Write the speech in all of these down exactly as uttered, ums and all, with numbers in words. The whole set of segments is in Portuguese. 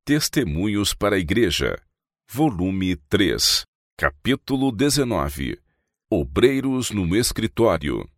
Testemunhos para a Igreja, volume três, capítulo dezenove. Obreiros no escritório.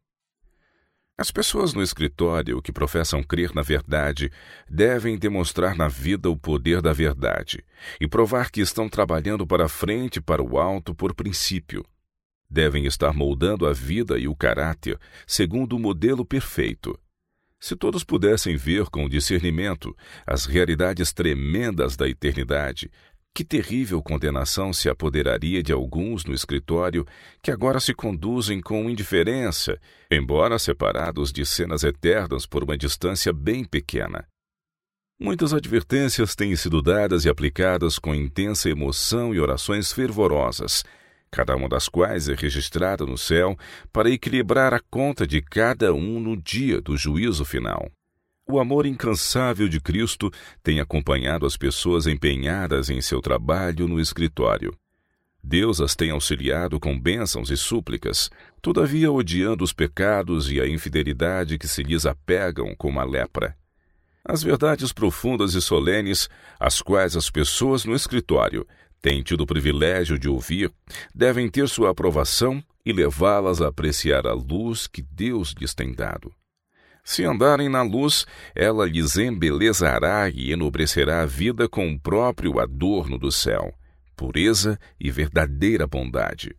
As pessoas no escritório que professam crer na verdade devem demonstrar na vida o poder da verdade e provar que estão trabalhando para frente e para o alto por princípio. Devem estar moldando a vida e o caráter segundo o modelo perfeito. Se todos pudessem ver com discernimento as realidades tremendas da eternidade, que terrível condenação se apoderaria de alguns no escritório que agora se conduzem com indiferença, embora separados de cenas eternas por uma distância bem pequena. Muitas advertências têm sido dadas e aplicadas com intensa emoção e orações fervorosas, cada uma das quais é registrada no céu para equilibrar a conta de cada um no dia do juízo final. O amor incansável de Cristo tem acompanhado as pessoas empenhadas em seu trabalho no escritório. Deus as tem auxiliado com bênçãos e súplicas, todavia odiando os pecados e a infidelidade que se lhes apegam como a lepra. As verdades profundas e solenes, as quais as pessoas no escritório têm tido o privilégio de ouvir, devem ter sua aprovação e levá-las a apreciar a luz que Deus lhes tem dado. Se andarem na luz, ela lhes embelezará e enobrecerá a vida com o próprio adorno do céu, pureza e verdadeira bondade.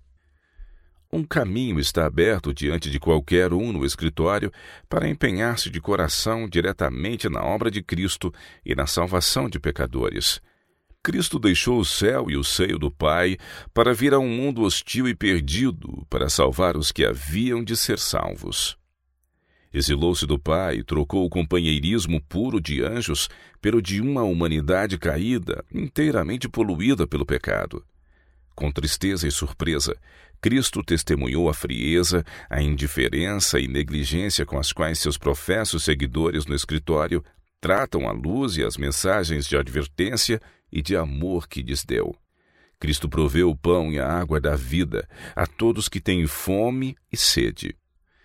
Um caminho está aberto diante de qualquer um no escritório para empenhar-se de coração diretamente na obra de Cristo e na salvação de pecadores. Cristo deixou o céu e o seio do Pai para vir a um mundo hostil e perdido para salvar os que haviam de ser salvos. Exilou-se do Pai e trocou o companheirismo puro de anjos pelo de uma humanidade caída, inteiramente poluída pelo pecado. Com tristeza e surpresa, Cristo testemunhou a frieza, a indiferença e negligência com as quais seus professos seguidores no escritório tratam a luz e as mensagens de advertência e de amor que lhes deu. Cristo proveu o pão e a água da vida a todos que têm fome e sede.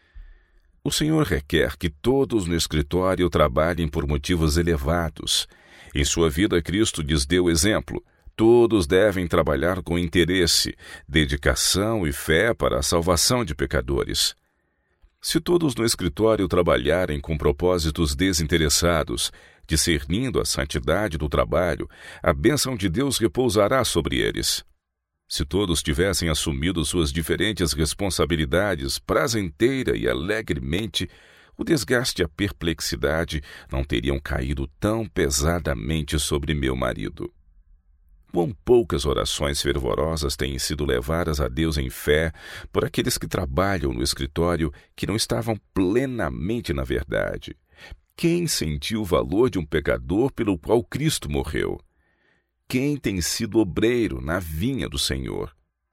O Senhor requer que todos no escritório trabalhem por motivos elevados. Em sua vida, Cristo lhes deu exemplo. Todos devem trabalhar com interesse, dedicação e fé para a salvação de pecadores. Se todos no escritório trabalharem com propósitos desinteressados, discernindo a santidade do trabalho, a bênção de Deus repousará sobre eles. Se todos tivessem assumido suas diferentes responsabilidades prazenteira e alegremente, o desgaste e a perplexidade não teriam caído tão pesadamente sobre meu marido. Quão poucas orações fervorosas têm sido levadas a Deus em fé por aqueles que trabalham no escritório que não estavam plenamente na verdade. Quem sentiu o valor de um pecador pelo qual Cristo morreu? Quem tem sido obreiro na vinha do Senhor?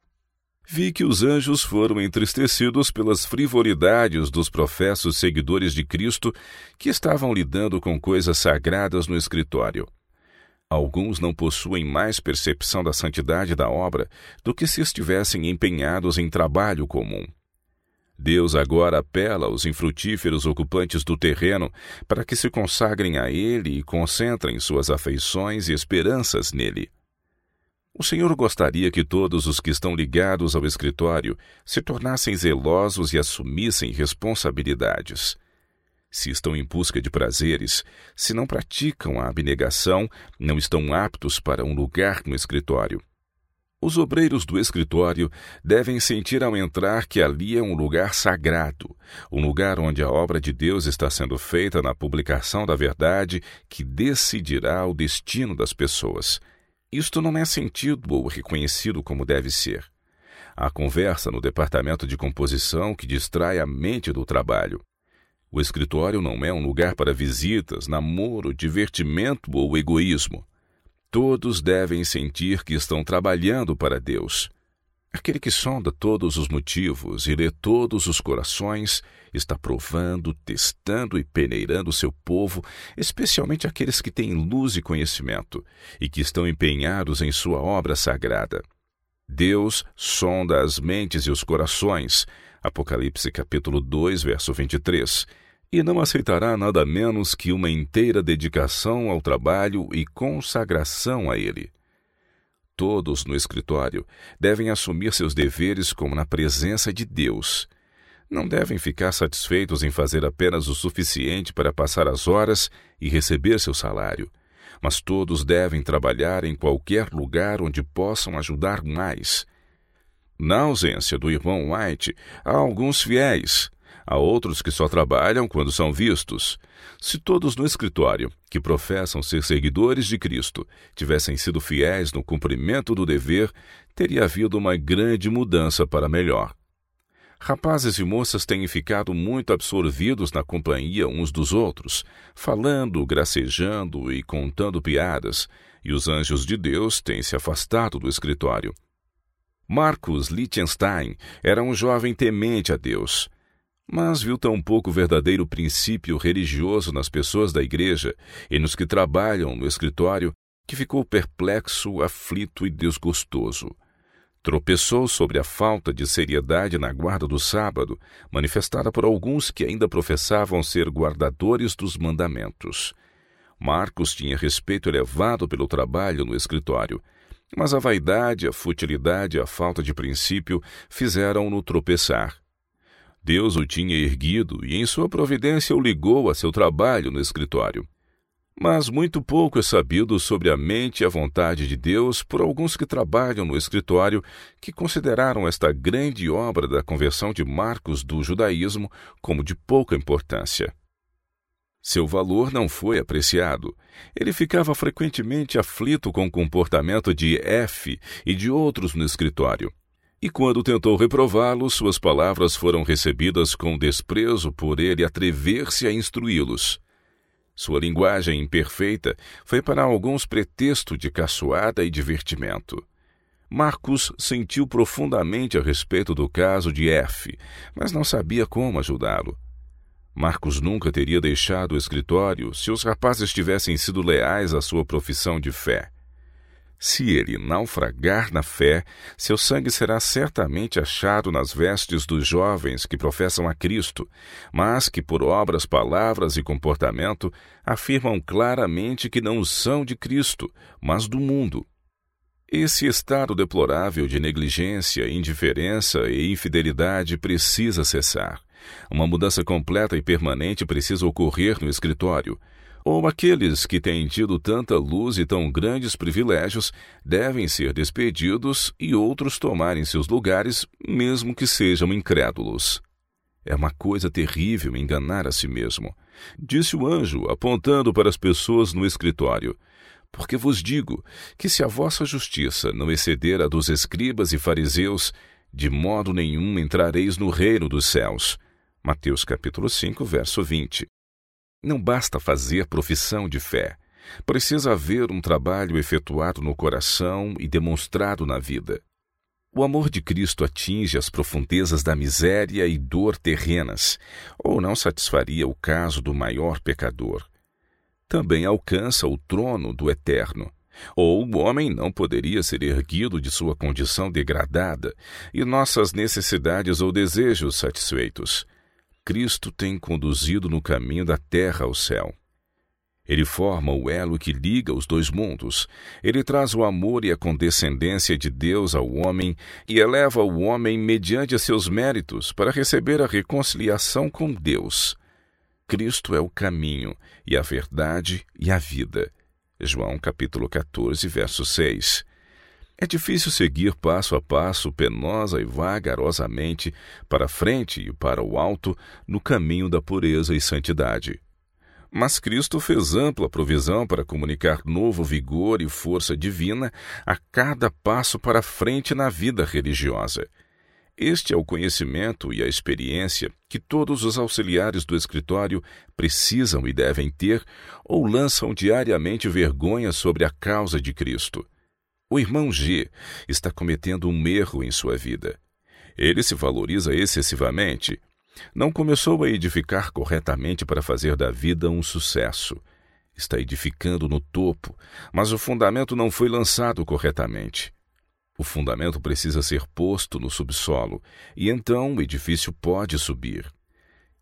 Vi que os anjos foram entristecidos pelas frivolidades dos professos seguidores de Cristo que estavam lidando com coisas sagradas no escritório. Alguns não possuem mais percepção da santidade da obra do que se estivessem empenhados em trabalho comum. Deus agora apela aos infrutíferos ocupantes do terreno para que se consagrem a Ele e concentrem suas afeições e esperanças nele. O Senhor gostaria que todos os que estão ligados ao escritório se tornassem zelosos e assumissem responsabilidades. Se estão em busca de prazeres, se não praticam a abnegação, não estão aptos para um lugar no escritório. Os obreiros do escritório devem sentir ao entrar que ali é um lugar sagrado, um lugar onde a obra de Deus está sendo feita na publicação da verdade que decidirá o destino das pessoas. Isto não é sentido ou reconhecido como deve ser. Há conversa no departamento de composição que distrai a mente do trabalho. O escritório não é um lugar para visitas, namoro, divertimento ou egoísmo. Todos devem sentir que estão trabalhando para Deus. Aquele que sonda todos os motivos e lê todos os corações está provando, testando e peneirando seu povo, especialmente aqueles que têm luz e conhecimento e que estão empenhados em sua obra sagrada. Deus sonda as mentes e os corações, Apocalipse capítulo dois, verso vinte e três, e não aceitará nada menos que uma inteira dedicação ao trabalho e consagração a ele. Todos no escritório devem assumir seus deveres como na presença de Deus. Não devem ficar satisfeitos em fazer apenas o suficiente para passar as horas e receber seu salário, mas todos devem trabalhar em qualquer lugar onde possam ajudar mais. Na ausência do irmão White, há alguns fiéis. Há outros que só trabalham quando são vistos. Se todos no escritório, que professam ser seguidores de Cristo, tivessem sido fiéis no cumprimento do dever, teria havido uma grande mudança para melhor. Rapazes e moças têm ficado muito absorvidos na companhia uns dos outros, falando, gracejando e contando piadas, e os anjos de Deus têm se afastado do escritório. Marcus Lichtenstein era um jovem temente a Deus, mas viu tão pouco verdadeiro princípio religioso nas pessoas da igreja e nos que trabalham no escritório que ficou perplexo, aflito e desgostoso. Tropeçou sobre a falta de seriedade na guarda do sábado, manifestada por alguns que ainda professavam ser guardadores dos mandamentos. Marcos tinha respeito elevado pelo trabalho no escritório, mas a vaidade, a futilidade e a falta de princípio fizeram-no tropeçar. Deus o tinha erguido e em sua providência o ligou a seu trabalho no escritório. Mas muito pouco é sabido sobre a mente e a vontade de Deus por alguns que trabalham no escritório, que consideraram esta grande obra da conversão de Marcos do judaísmo como de pouca importância. Seu valor não foi apreciado. Ele ficava frequentemente aflito com o comportamento de F e de outros no escritório. E quando tentou reprová-los, suas palavras foram recebidas com desprezo por ele atrever-se a instruí-los. Sua linguagem imperfeita foi para alguns pretexto de caçoada e divertimento. Marcos sentiu profundamente a respeito do caso de F, mas não sabia como ajudá-lo. Marcos nunca teria deixado o escritório se os rapazes tivessem sido leais à sua profissão de fé. Se ele naufragar na fé, seu sangue será certamente achado nas vestes dos jovens que professam a Cristo, mas que por obras, palavras e comportamento afirmam claramente que não são de Cristo, mas do mundo. Esse estado deplorável de negligência, indiferença e infidelidade precisa cessar. Uma mudança completa e permanente precisa ocorrer no escritório. Ou aqueles que têm tido tanta luz e tão grandes privilégios devem ser despedidos e outros tomarem seus lugares, mesmo que sejam incrédulos. É uma coisa terrível enganar a si mesmo. Disse o anjo, apontando para as pessoas no escritório: porque vos digo que se a vossa justiça não exceder a dos escribas e fariseus, de modo nenhum entrareis no reino dos céus. Mateus capítulo cinco, verso vinte. Não basta fazer profissão de fé. Precisa haver um trabalho efetuado no coração e demonstrado na vida. O amor de Cristo atinge as profundezas da miséria e dor terrenas, ou não satisfaria o caso do maior pecador. Também alcança o trono do Eterno. Ou o homem não poderia ser erguido de sua condição degradada e nossas necessidades ou desejos satisfeitos. Cristo tem conduzido no caminho da terra ao céu. Ele forma o elo que liga os dois mundos. Ele traz o amor e a condescendência de Deus ao homem e eleva o homem mediante seus méritos para receber a reconciliação com Deus. Cristo é o caminho e a verdade e a vida. João capítulo quatorze, verso seis. É difícil seguir passo a passo, penosa e vagarosamente, para a frente e para o alto, no caminho da pureza e santidade. Mas Cristo fez ampla provisão para comunicar novo vigor e força divina a cada passo para a frente na vida religiosa. Este é o conhecimento e a experiência que todos os auxiliares do escritório precisam e devem ter, ou lançam diariamente vergonha sobre a causa de Cristo. O irmão G está cometendo um erro em sua vida. Ele se valoriza excessivamente. Não começou a edificar corretamente para fazer da vida um sucesso. Está edificando no topo, mas o fundamento não foi lançado corretamente. O fundamento precisa ser posto no subsolo, e então o edifício pode subir.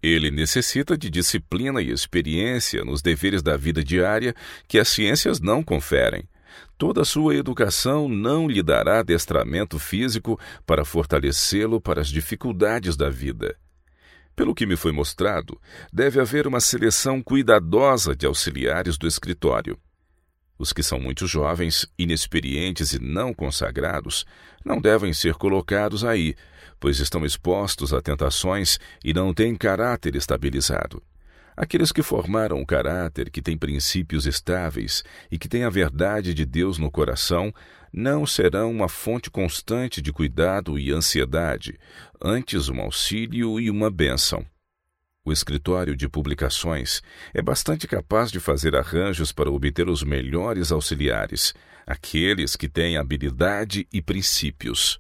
Ele necessita de disciplina e experiência nos deveres da vida diária que as ciências não conferem. Toda a sua educação não lhe dará adestramento físico para fortalecê-lo para as dificuldades da vida. Pelo que me foi mostrado, deve haver uma seleção cuidadosa de auxiliares do escritório. Os que são muito jovens, inexperientes e não consagrados, não devem ser colocados aí, pois estão expostos a tentações e não têm caráter estabilizado. Aqueles que formaram um caráter, que têm princípios estáveis e que têm a verdade de Deus no coração, não serão uma fonte constante de cuidado e ansiedade, antes um auxílio e uma bênção. O escritório de publicações é bastante capaz de fazer arranjos para obter os melhores auxiliares, aqueles que têm habilidade e princípios.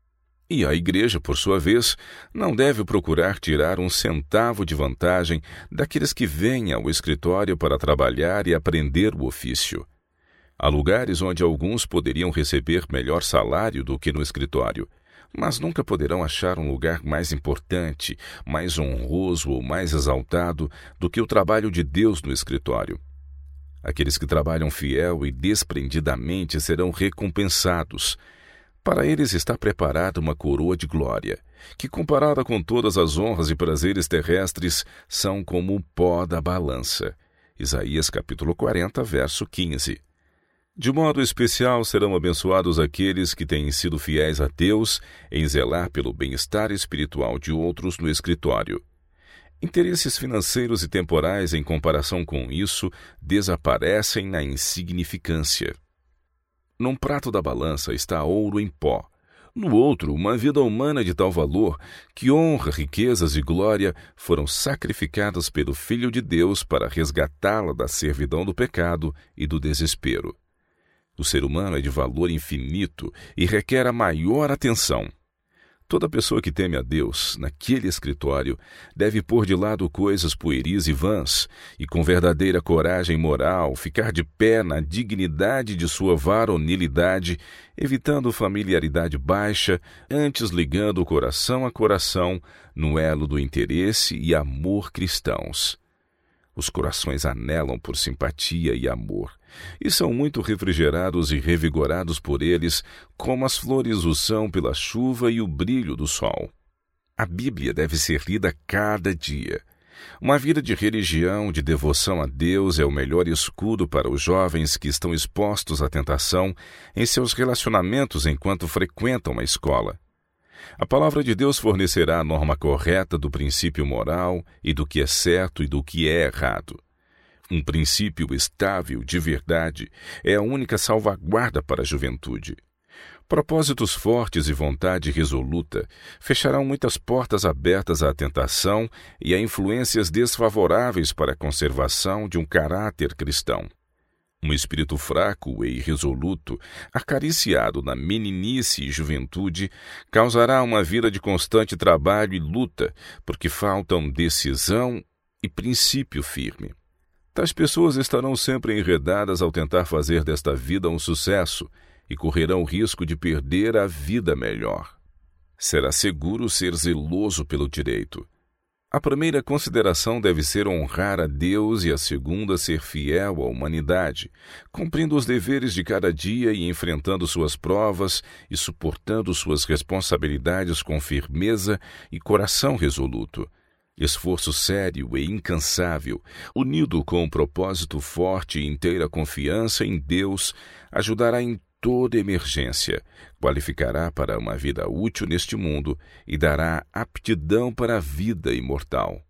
E a igreja, por sua vez, não deve procurar tirar um centavo de vantagem daqueles que vêm ao escritório para trabalhar e aprender o ofício. Há lugares onde alguns poderiam receber melhor salário do que no escritório, mas nunca poderão achar um lugar mais importante, mais honroso ou mais exaltado do que o trabalho de Deus no escritório. Aqueles que trabalham fiel e desprendidamente serão recompensados. Para eles está preparada uma coroa de glória, que comparada com todas as honras e prazeres terrestres, são como o pó da balança. Isaías capítulo quarenta, verso quinze. De modo especial serão abençoados aqueles que têm sido fiéis a Deus em zelar pelo bem-estar espiritual de outros no escritório. Interesses financeiros e temporais em comparação com isso desaparecem na insignificância. Num prato da balança está ouro em pó. No outro, uma vida humana de tal valor que honra, riquezas e glória foram sacrificadas pelo Filho de Deus para resgatá-la da servidão do pecado e do desespero. O ser humano é de valor infinito e requer a maior atenção. Toda pessoa que teme a Deus, naquele escritório, deve pôr de lado coisas pueris e vãs, e com verdadeira coragem moral ficar de pé na dignidade de sua varonilidade, evitando familiaridade baixa, antes ligando o coração a coração no elo do interesse e amor cristãos. Os corações anelam por simpatia e amor, e são muito refrigerados e revigorados por eles, como as flores o são pela chuva e o brilho do sol. A Bíblia deve ser lida cada dia. Uma vida de religião, de devoção a Deus é o melhor escudo para os jovens que estão expostos à tentação em seus relacionamentos enquanto frequentam a escola. A palavra de Deus fornecerá a norma correta do princípio moral e do que é certo e do que é errado. Um princípio estável de verdade é a única salvaguarda para a juventude. Propósitos fortes e vontade resoluta fecharão muitas portas abertas à tentação e a influências desfavoráveis para a conservação de um caráter cristão. Um espírito fraco e irresoluto, acariciado na meninice e juventude, causará uma vida de constante trabalho e luta, porque faltam decisão e princípio firme. Tais pessoas estarão sempre enredadas ao tentar fazer desta vida um sucesso e correrão o risco de perder a vida melhor. Será seguro ser zeloso pelo direito. A primeira consideração deve ser honrar a Deus e a segunda ser fiel à humanidade, cumprindo os deveres de cada dia e enfrentando suas provas e suportando suas responsabilidades com firmeza e coração resoluto. Esforço sério e incansável, unido com um propósito forte e inteira confiança em Deus, ajudará em toda emergência, qualificará para uma vida útil neste mundo e dará aptidão para a vida imortal.